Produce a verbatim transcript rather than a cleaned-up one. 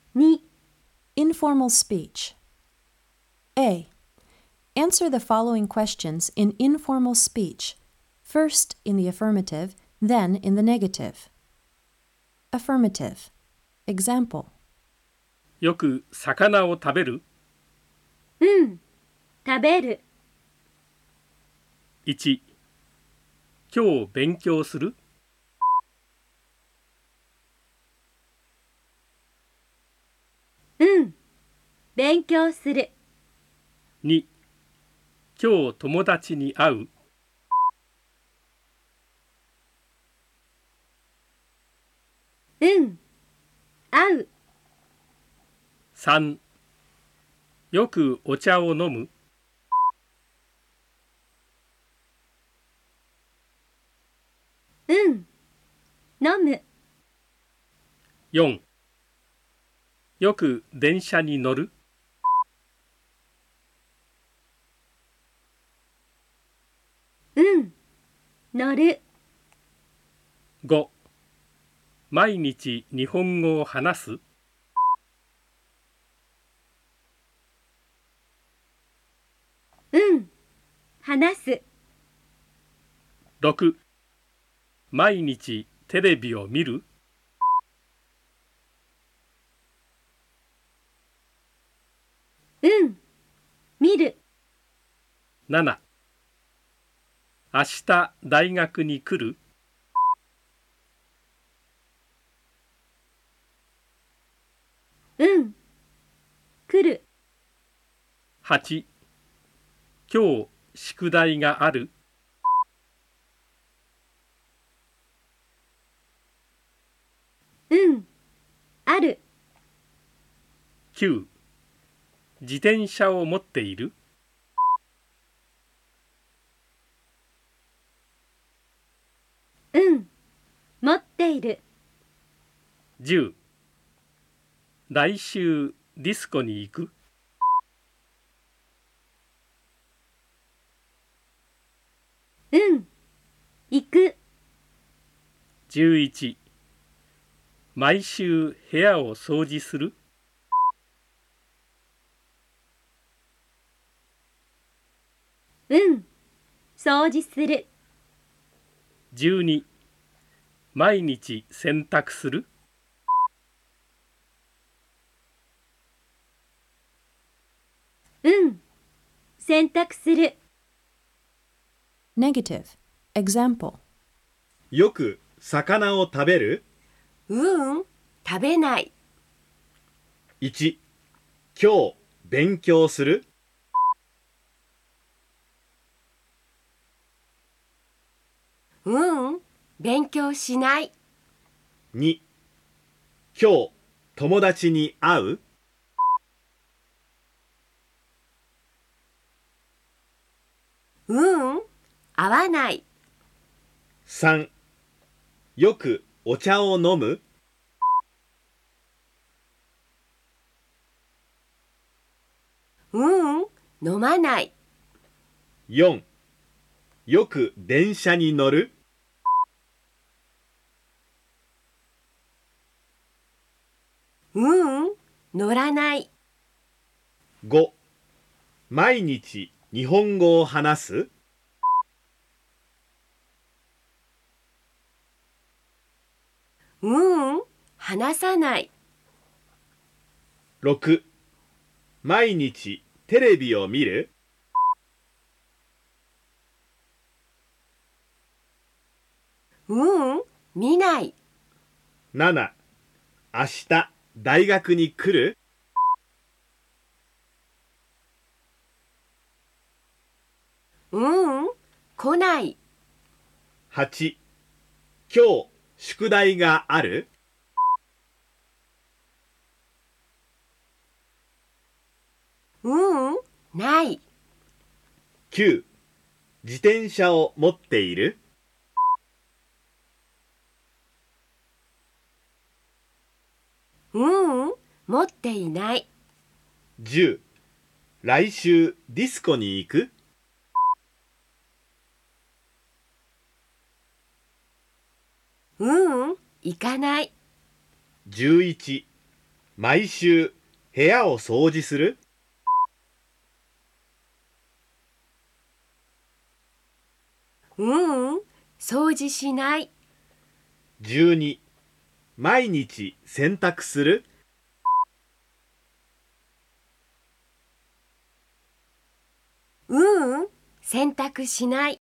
に、 Informal speech. A. Answer the following questions in informal speech, first in the affirmative, then in the negative. Affirmative. Example. よく魚を食べる？ うん、食べる。 いち、今日勉強する？ うん、勉強する。 に、今日友達に会う？ うん、会う。 さん、よくお茶を飲む？ うん、飲む。 よん、よく電車に乗る？ うん、乗る。 ご、毎日日本語を話す？ うん、話す。 ろく、毎日テレビを見る？ うん、見る。 なな、明日大学に来る？ うん、来る。 はち、今日宿題がある？ うん、ある。 きゅう、自転車を持っている？ うん、持っている。 じゅう、来週ディスコに行く？ うん、行く。 じゅういち、毎週部屋を掃除する？ うん、掃除する。 じゅうに、毎日洗濯する？ うん、洗濯する。 Negative. Example. よく魚を食べる？ ううん、食べない。 いち、今日勉強する？ ううん、勉強しない。 に、今日友達に会う？ ううん、会わない。 さん、よくお茶を飲む？ ううん、飲まない。 よん、よく電車に乗る？ ううん、乗らない。 ご、毎日日本語を話す？ ううん、話さない。 ろく、毎日テレビを見る？ ううん、見ない。 なな、明日大学に来る？ ううん、来ない。 はち、今日宿題がある？ ううん、ない。 きゅう、自転車を持っている？ ううん、持っていない。 じゅう、来週ディスコに行く？ ううん、行かない。 じゅういち、 毎週部屋を掃除する？ ううん、掃除しない。 じゅうに毎日洗濯する？ ううん、洗濯しない。